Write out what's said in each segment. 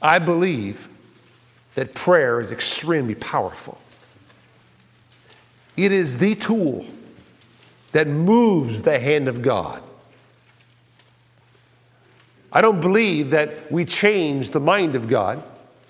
I believe that prayer is extremely powerful. It is the tool that moves the hand of God. I don't believe that we change the mind of God.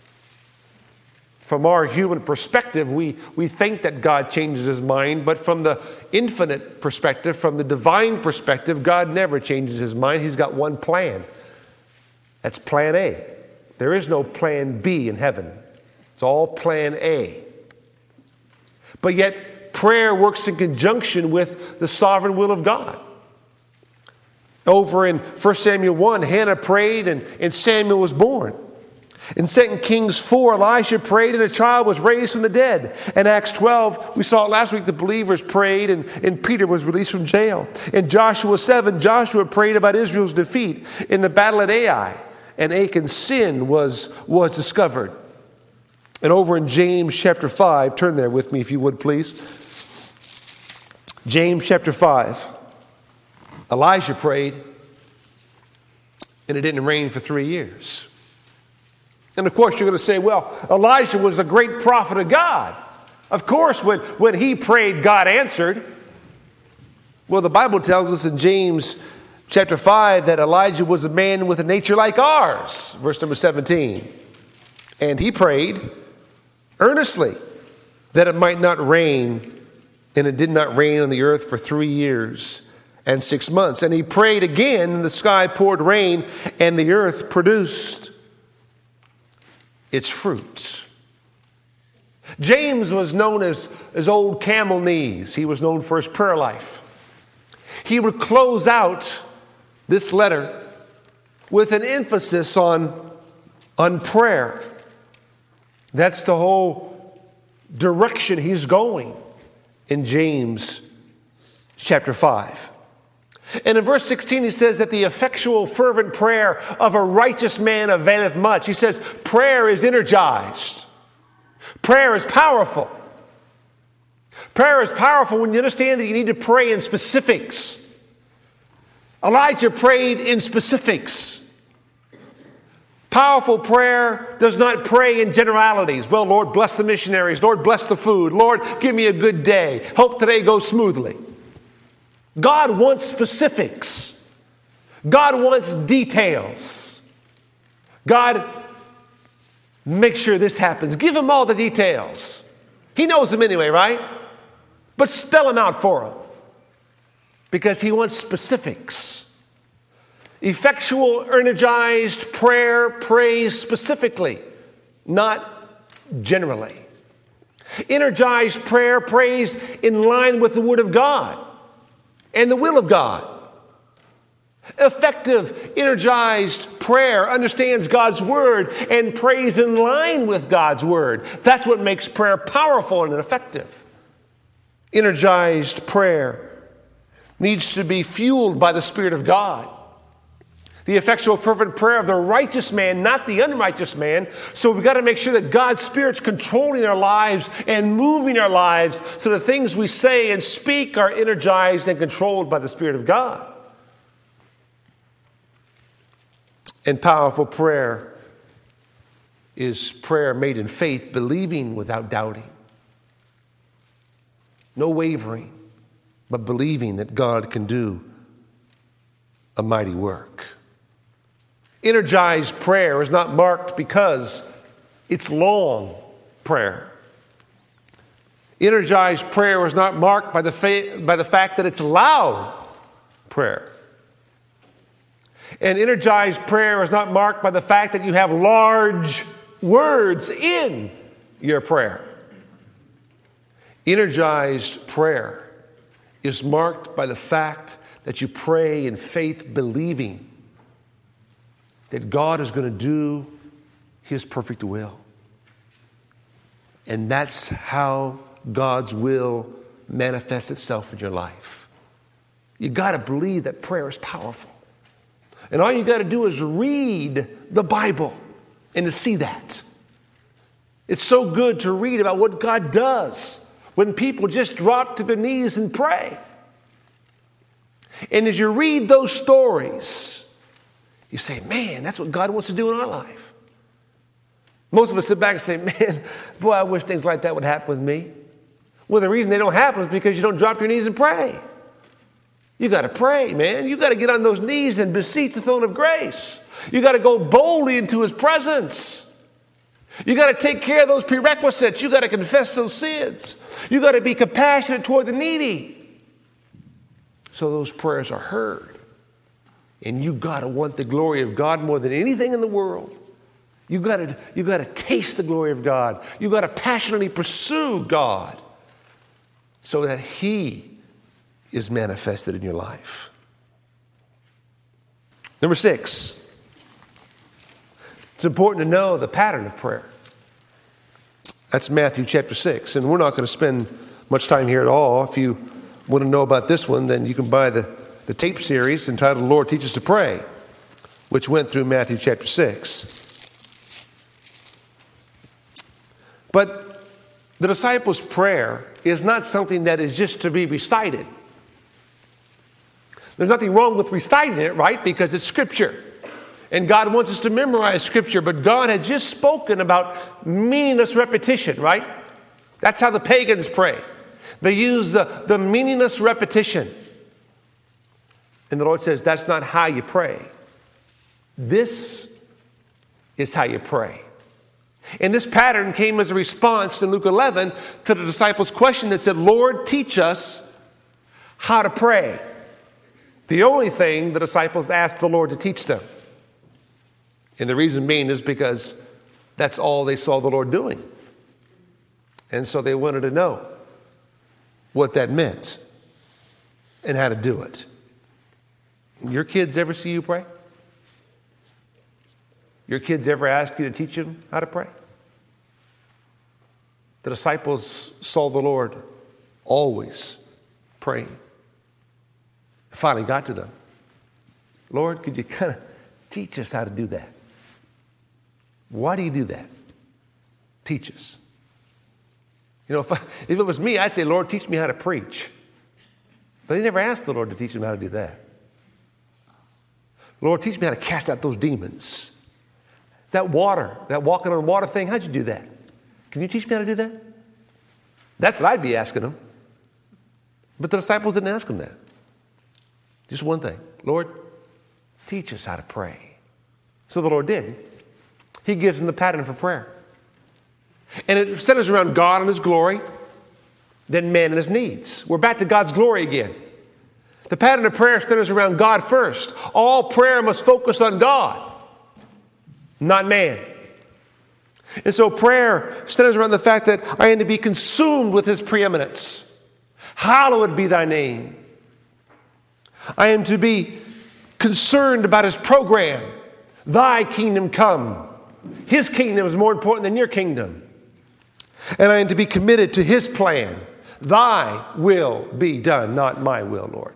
From our human perspective, we think that God changes his mind, but from the infinite perspective, from the divine perspective, God never changes his mind. He's got one plan. That's plan A. There is no plan B in heaven. It's all plan A. But yet, prayer works in conjunction with the sovereign will of God. Over in 1 Samuel 1, Hannah prayed and Samuel was born. In 2 Kings 4, Elisha prayed and a child was raised from the dead. In Acts 12, we saw it last week, the believers prayed and Peter was released from jail. In Joshua 7, Joshua prayed about Israel's defeat in the battle at Ai, and Achan's sin was discovered. And over in James chapter 5, turn there with me if you would please. James chapter 5, Elijah prayed and it didn't rain for 3 years. And of course, you're going to say, well, Elijah was a great prophet of God. Of course, when he prayed, God answered. Well, the Bible tells us in James chapter 5 that Elijah was a man with a nature like ours, verse number 17. And he prayed earnestly that it might not rain, and it did not rain on the earth for 3 years and 6 months. And he prayed again, and the sky poured rain, and the earth produced its fruit. James was known as old camel knees. He was known for his prayer life. He would close out this letter with an emphasis on prayer. That's the whole direction he's going in James chapter 5. And in verse 16, he says that the effectual, fervent prayer of a righteous man availeth much. He says prayer is energized. Prayer is powerful. Prayer is powerful when you understand that you need to pray in specifics. Elijah prayed in specifics. Powerful prayer does not pray in generalities. Well, Lord, bless the missionaries. Lord, bless the food. Lord, give me a good day. Hope today goes smoothly. God wants specifics. God wants details. God, make sure this happens. Give him all the details. He knows them anyway, right? But spell them out for him. Because he wants specifics. Effectual, energized prayer prays specifically, not generally. Energized prayer prays in line with the Word of God and the will of God. Effective, energized prayer understands God's Word and prays in line with God's Word. That's what makes prayer powerful and effective. Energized prayer needs to be fueled by the Spirit of God. The effectual, fervent prayer of the righteous man, not the unrighteous man. So we've got to make sure that God's Spirit's controlling our lives and moving our lives so the things we say and speak are energized and controlled by the Spirit of God. And powerful prayer is prayer made in faith, believing without doubting. No wavering, but believing that God can do a mighty work. Energized prayer is not marked because it's long prayer. Energized prayer is not marked by the fact that it's loud prayer. And energized prayer is not marked by the fact that you have large words in your prayer. Energized prayer is marked by the fact that you pray in faith, believing that God is going to do His perfect will. And that's how God's will manifests itself in your life. You got to believe that prayer is powerful. And all you got to do is read the Bible and to see that. It's so good to read about what God does when people just drop to their knees and pray. And as you read those stories, you say, man, that's what God wants to do in our life. Most of us sit back and say, man, boy, I wish things like that would happen with me. Well, the reason they don't happen is because you don't drop your knees and pray. You got to pray, man. You got to get on those knees and beseech the throne of grace. You got to go boldly into his presence. You got to take care of those prerequisites. You got to confess those sins. You got to be compassionate toward the needy. So those prayers are heard. And you got to want the glory of God more than anything in the world. You got to taste the glory of God. You got to passionately pursue God so that he is manifested in your life. Number 6, it's important to know the pattern of prayer. That's Matthew chapter 6, and we're not going to spend much time here at all. If you want to know about this one, then you can buy the tape series entitled Lord Teach Us to Pray, which went through Matthew chapter 6. But the disciples' prayer is not something that is just to be recited. There's nothing wrong with reciting it, right? Because it's Scripture. And God wants us to memorize Scripture. But God had just spoken about meaningless repetition, right? That's how the pagans pray. They use the meaningless repetition. And the Lord says, that's not how you pray. This is how you pray. And this pattern came as a response in Luke 11 to the disciples' question that said, Lord, teach us how to pray. The only thing the disciples asked the Lord to teach them. And the reason being is because that's all they saw the Lord doing. And so they wanted to know what that meant and how to do it. Your kids ever see you pray? Your kids ever ask you to teach them how to pray? The disciples saw the Lord always praying. It finally got to them. Lord, could you kind of teach us how to do that? Why do you do that? Teach us. You know, if it was me, I'd say, Lord, teach me how to preach. But they never asked the Lord to teach them how to do that. Lord, teach me how to cast out those demons. That walking on water thing, how'd you do that? Can you teach me how to do that? That's what I'd be asking them. But the disciples didn't ask him that. Just one thing. Lord, teach us how to pray. So the Lord did. He gives them the pattern for prayer. And it centers around God and his glory, then man and his needs. We're back to God's glory again. The pattern of prayer centers around God first. All prayer must focus on God, not man. And so prayer centers around the fact that I am to be consumed with his preeminence. Hallowed be thy name. I am to be concerned about his program. Thy kingdom come. His kingdom is more important than your kingdom. And I am to be committed to his plan. Thy will be done, not my will, Lord.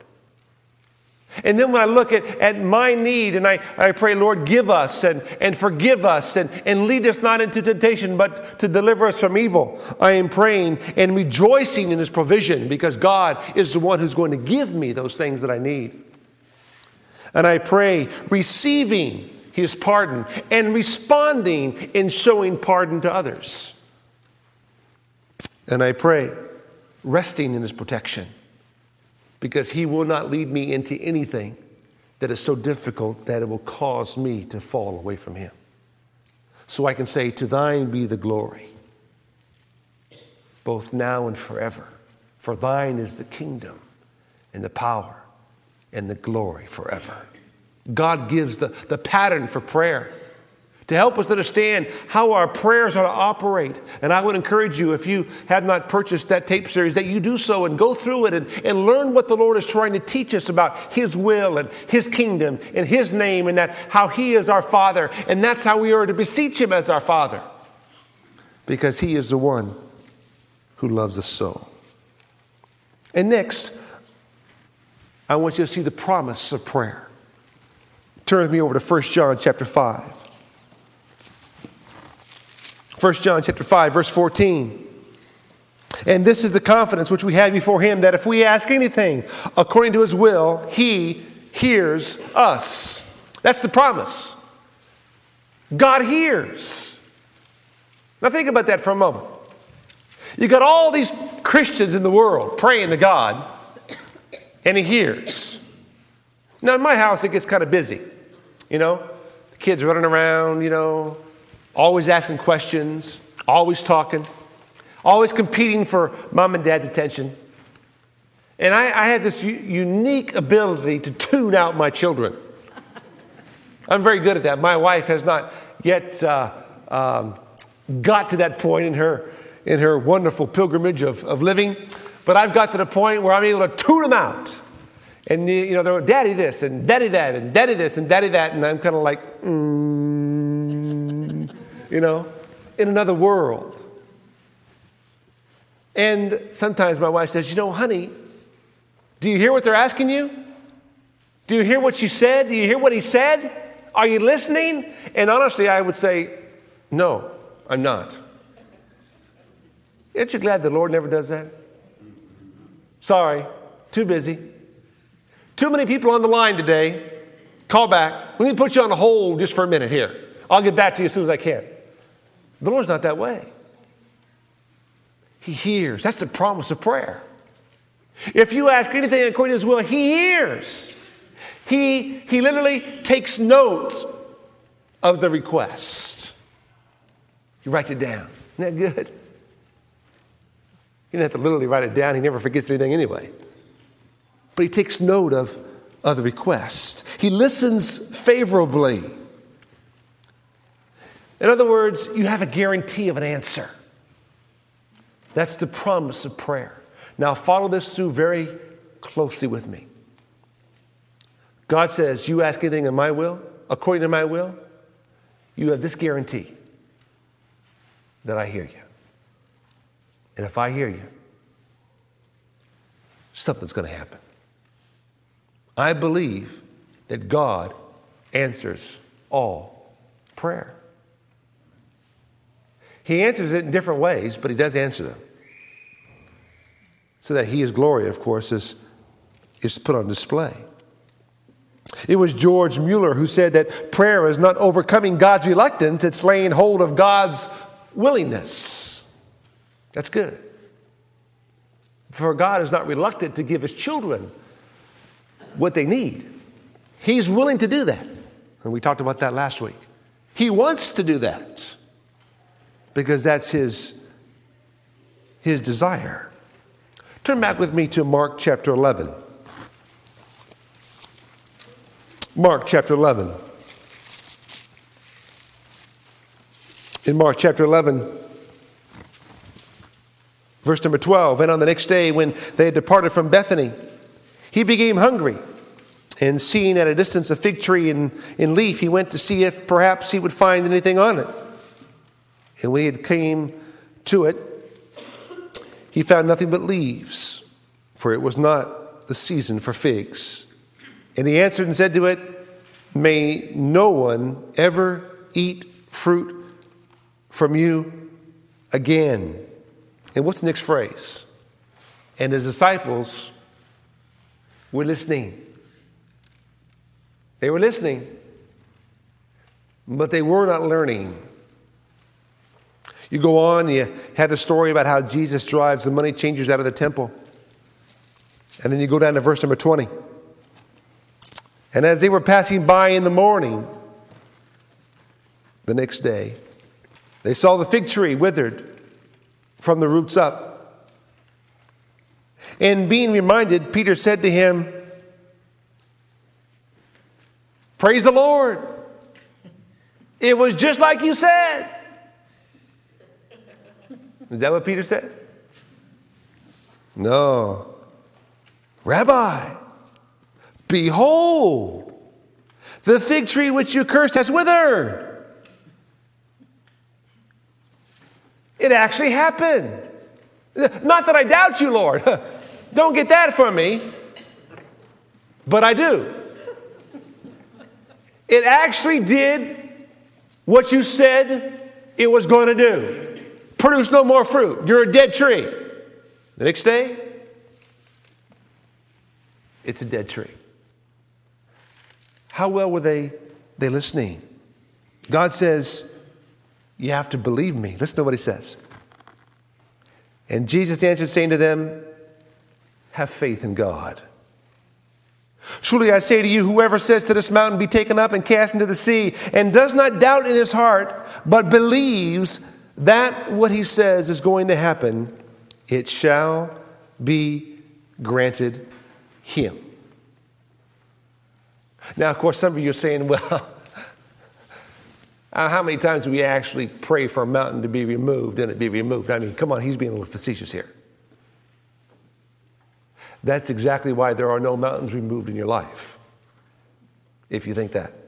And then when I look at my need and I pray, Lord, give us and forgive us and lead us not into temptation, but to deliver us from evil. I am praying and rejoicing in his provision because God is the one who's going to give me those things that I need. And I pray receiving his pardon and responding in showing pardon to others. And I pray resting in his protection, because he will not lead me into anything that is so difficult that it will cause me to fall away from him. So I can say, to thine be the glory, both now and forever. For thine is the kingdom and the power and the glory forever. God gives the pattern for prayer to help us understand how our prayers are to operate. And I would encourage you, if you have not purchased that tape series, that you do so and go through it and learn what the Lord is trying to teach us about his will and his kingdom and his name, and that how he is our Father. And that's how we are to beseech him as our Father, because he is the one who loves us so. And next, I want you to see the promise of prayer. Turn with me over to 1 John chapter 5. 1 John chapter 5, verse 14. And this is the confidence which we have before him, that if we ask anything according to his will, he hears us. That's the promise. God hears. Now think about that for a moment. You got all these Christians in the world praying to God, and he hears. Now in my house, it gets kind of busy. The kids running around, always asking questions, always talking, always competing for mom and dad's attention. And I had this unique ability to tune out my children. I'm very good at that. My wife has not yet got to that point in her wonderful pilgrimage of living, but I've got to the point where I'm able to tune them out. And they're daddy this and daddy that and daddy this and daddy that, and I'm kind of like, in another world. And sometimes my wife says, honey, do you hear what they're asking you? Do you hear what she said? Do you hear what he said? Are you listening? And honestly, I would say, no, I'm not. Aren't you glad the Lord never does that? Sorry, too busy. Too many people on the line today. Call back. Let me put you on hold just for a minute here. I'll get back to you as soon as I can. The Lord's not that way. He hears. That's the promise of prayer. If you ask anything according to his will, he hears. He literally takes note of the request. He writes it down. Isn't that good? He doesn't have to literally write it down. He never forgets anything anyway. But he takes note of the request. He listens favorably. In other words, you have a guarantee of an answer. That's the promise of prayer. Now follow this through very closely with me. God says, you ask anything in my will, according to my will, you have this guarantee that I hear you. And if I hear you, something's going to happen. I believe that God answers all prayer. He answers it in different ways, but he does answer them. So that his glory, of course, is put on display. It was George Mueller who said that prayer is not overcoming God's reluctance, it's laying hold of God's willingness. That's good. For God is not reluctant to give his children what they need. He's willing to do that. And we talked about that last week. He wants to do that because that's his desire. Turn back with me to Mark chapter 11. Mark chapter 11. In Mark chapter 11, verse number 12, and on the next day when they had departed from Bethany, he became hungry, and seeing at a distance a fig tree in leaf, he went to see if perhaps he would find anything on it. And when he had came to it, he found nothing but leaves, for it was not the season for figs. And he answered and said to it, may no one ever eat fruit from you again. And what's the next phrase? And his disciples were listening. They were listening, but they were not learning. You go on, you have the story about how Jesus drives the money changers out of the temple. And then you go down to verse number 20. And as they were passing by in the morning, the next day, they saw the fig tree withered from the roots up. And being reminded, Peter said to him, praise the Lord. It was just like you said. Is that what Peter said? No. Rabbi, behold, the fig tree which you cursed has withered. It actually happened. Not that I doubt you, Lord. Don't get that from me. But I do. It actually did what you said it was going to do. Produce no more fruit. You're a dead tree. The next day, it's a dead tree. How well were they listening? God says, You have to believe me. Listen to what he says. And Jesus answered, saying to them, have faith in God. Truly I say to you, whoever says to this mountain, be taken up and cast into the sea, and does not doubt in his heart, but believes that what he says is going to happen, it shall be granted him. Now, of course, some of you are saying, well, how many times do we actually pray for a mountain to be removed and it be removed? I mean, come on, he's being a little facetious here. That's exactly why there are no mountains removed in your life, if you think that.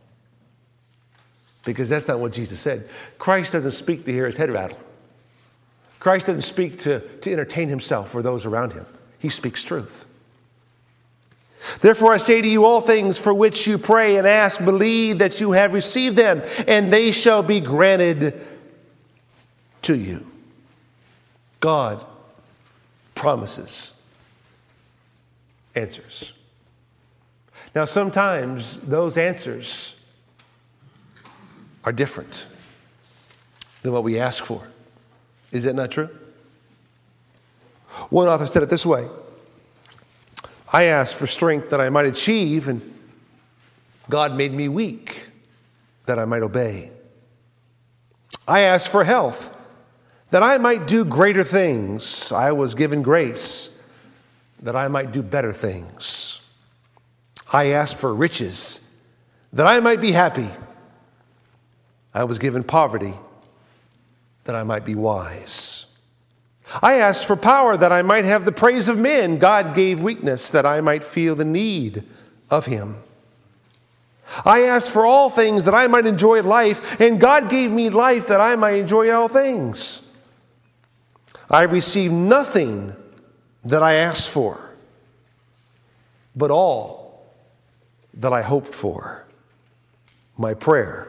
Because that's not what Jesus said. Christ doesn't speak to hear his head rattle. Christ doesn't speak to entertain himself or those around him. He speaks truth. Therefore I say to you, all things for which you pray and ask, believe that you have received them, and they shall be granted to you. God promises answers. Now, sometimes those answers are different than what we ask for. Is that not true? One author said it this way: I asked for strength that I might achieve, and God made me weak that I might obey. I asked for health that I might do greater things. I was given grace that I might do better things. I asked for riches that I might be happy. I was given poverty that I might be wise. I asked for power that I might have the praise of men. God gave weakness that I might feel the need of him. I asked for all things that I might enjoy life, and God gave me life that I might enjoy all things. I received nothing that I asked for, but all that I hoped for. My prayer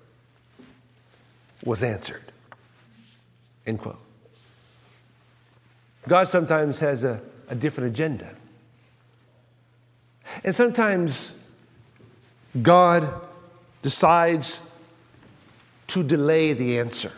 was answered. End quote. God sometimes has a different agenda. And sometimes God decides to delay the answer.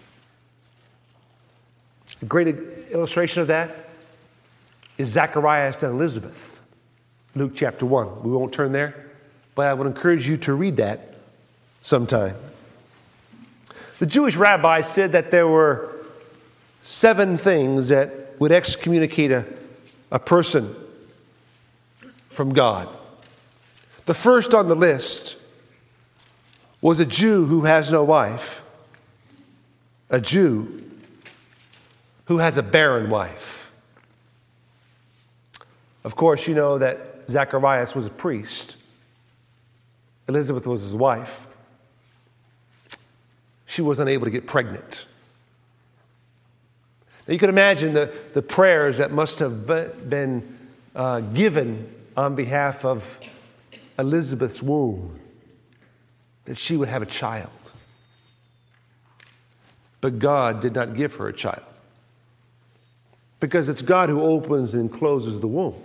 A great illustration of that is Zacharias and Elizabeth, Luke chapter 1. We won't turn there, but I would encourage you to read that sometime. The Jewish rabbis said that there were 7 things that would excommunicate a person from God. The first on the list was a Jew who has no wife, a Jew who has a barren wife. Of course, you know that Zacharias was a priest. Elizabeth was his wife. She was unable to get pregnant. Now you can imagine the prayers that must have been given on behalf of Elizabeth's womb, that she would have a child. But God did not give her a child, because it's God who opens and closes the womb.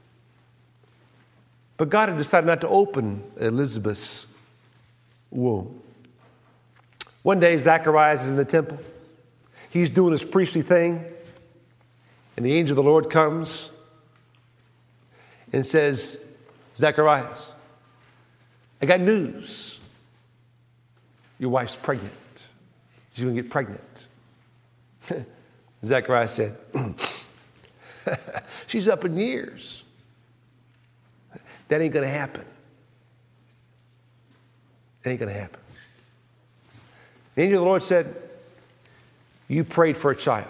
But God had decided not to open Elizabeth's womb. One day, Zacharias is in the temple. He's doing his priestly thing, and the angel of the Lord comes and says, Zacharias, I got news. Your wife's pregnant. She's going to get pregnant. Zacharias said, she's up in years. That ain't going to happen. That ain't going to happen. The angel of the Lord said, you prayed for a child,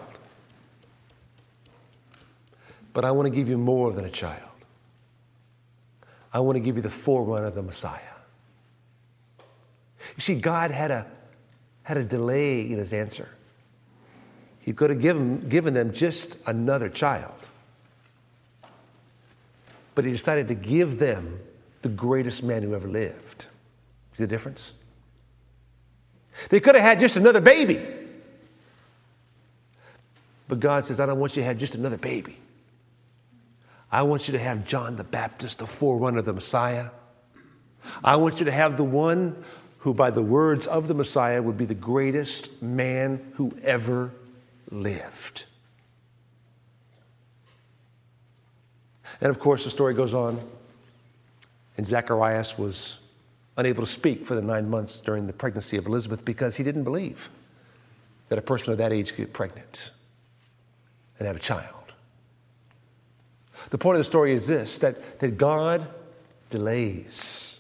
but I want to give you more than a child. I want to give you the forerunner of the Messiah. You see, God had a delay in his answer. He could have given them just another child, but he decided to give them the greatest man who ever lived. See the difference? They could have had just another baby. But God says, I don't want you to have just another baby. I want you to have John the Baptist, the forerunner of the Messiah. I want you to have the one who by the words of the Messiah would be the greatest man who ever lived. And of course, the story goes on, and Zacharias was unable to speak for the 9 months during the pregnancy of Elizabeth because he didn't believe that a person of that age could get pregnant and have a child. The point of the story is this, that God delays.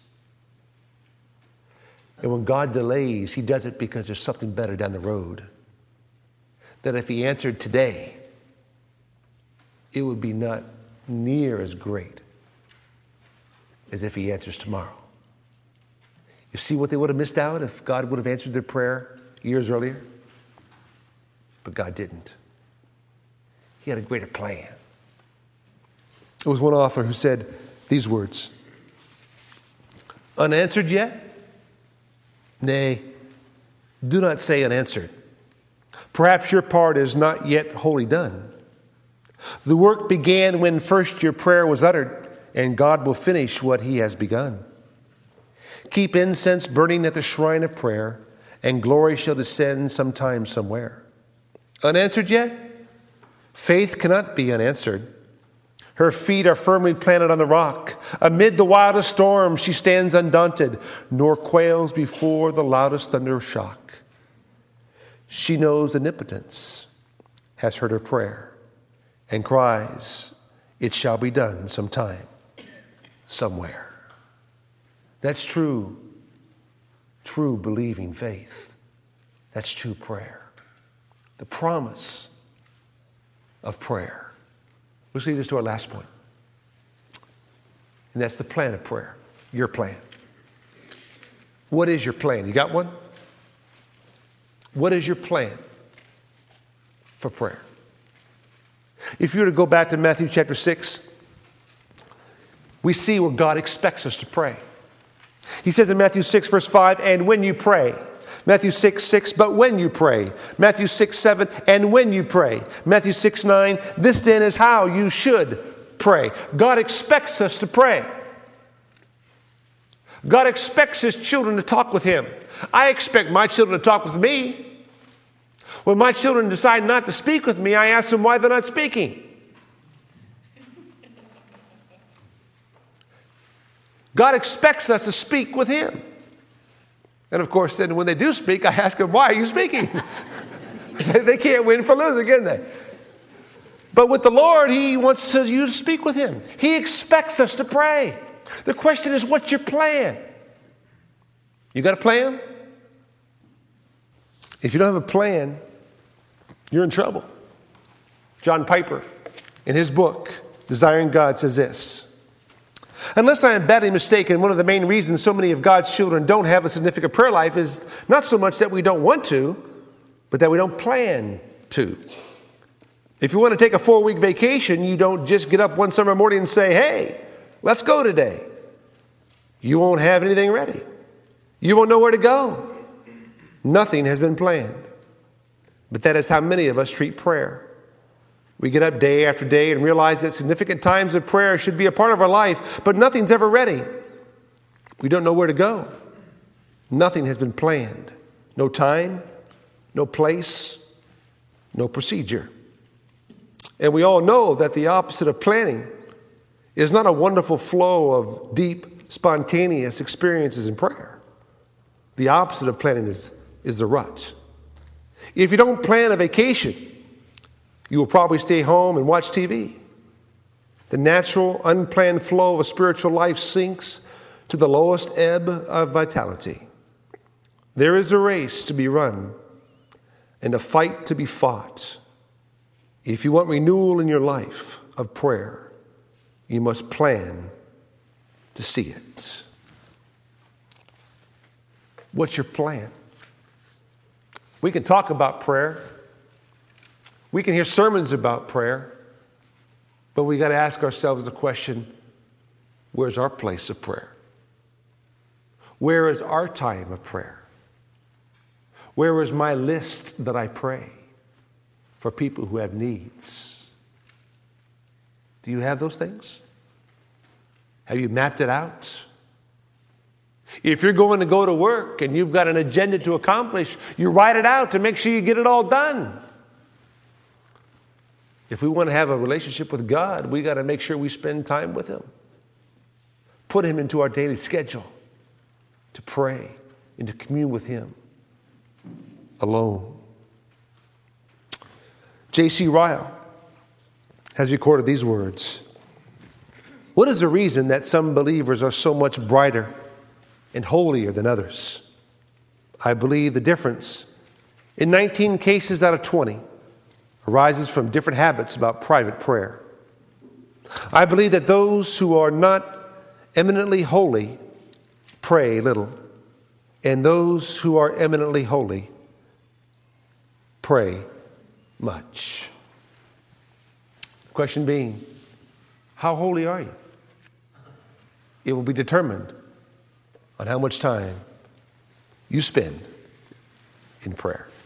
And when God delays, he does it because there's something better down the road. That if he answered today, it would be not near as great as if he answers tomorrow. You see what they would have missed out if God would have answered their prayer years earlier? But God didn't. He had a greater plan. There was one author who said these words, "Unanswered yet? Nay, do not say unanswered. Perhaps your part is not yet wholly done. The work began when first your prayer was uttered, and God will finish what he has begun. Keep incense burning at the shrine of prayer, and glory shall descend sometime somewhere. Unanswered yet? Faith cannot be unanswered. Her feet are firmly planted on the rock. Amid the wildest storm, she stands undaunted, nor quails before the loudest thunder shock. She knows omnipotence, has heard her prayer, and cries, it shall be done sometime, somewhere." That's true believing faith. That's true prayer. The promise of prayer. Let's lead us to our last point. And that's the plan of prayer. Your plan. What is your plan? You got one? What is your plan for prayer? If you were to go back to Matthew chapter 6, we see where God expects us to pray. He says in Matthew 6, verse 5, and when you pray. Matthew 6, 6, but when you pray. Matthew 6, 7, and when you pray. Matthew 6, 9, this then is how you should pray. God expects us to pray. God expects his children to talk with him. I expect my children to talk with me. When my children decide not to speak with me, I ask them why they're not speaking. God expects us to speak with him. And of course, then when they do speak, I ask them, why are you speaking? They can't win for losing, can they? But with the Lord, he wants you to speak with him. He expects us to pray. The question is, what's your plan? You got a plan? If you don't have a plan, you're in trouble. John Piper, in his book, Desiring God, says this, unless I am badly mistaken, one of the main reasons so many of God's children don't have a significant prayer life is not so much that we don't want to, but that we don't plan to. If you want to take a 4-week vacation, you don't just get up one summer morning and say, hey, let's go today. You won't have anything ready. You won't know where to go. Nothing has been planned. But that is how many of us treat prayer. We get up day after day and realize that significant times of prayer should be a part of our life, but nothing's ever ready. We don't know where to go. Nothing has been planned. No time, no place, no procedure. And we all know that the opposite of planning is not a wonderful flow of deep, spontaneous experiences in prayer. The opposite of planning is the rut. If you don't plan a vacation, you will probably stay home and watch TV. The natural, unplanned flow of a spiritual life sinks to the lowest ebb of vitality. There is a race to be run and a fight to be fought. If you want renewal in your life of prayer, you must plan to see it. What's your plan? We can talk about prayer. We can hear sermons about prayer, but we got to ask ourselves the question, where's our place of prayer? Where is our time of prayer? Where is my list that I pray for people who have needs? Do you have those things? Have you mapped it out? If you're going to go to work and you've got an agenda to accomplish, you write it out to make sure you get it all done. If we want to have a relationship with God, we got to make sure we spend time with Him. Put Him into our daily schedule to pray and to commune with Him alone. J.C. Ryle has recorded these words. What is the reason that some believers are so much brighter and holier than others? I believe the difference in 19 cases out of 20 arises from different habits about private prayer. I believe that those who are not eminently holy pray little, and those who are eminently holy pray much. Question being, how holy are you? It will be determined on how much time you spend in prayer.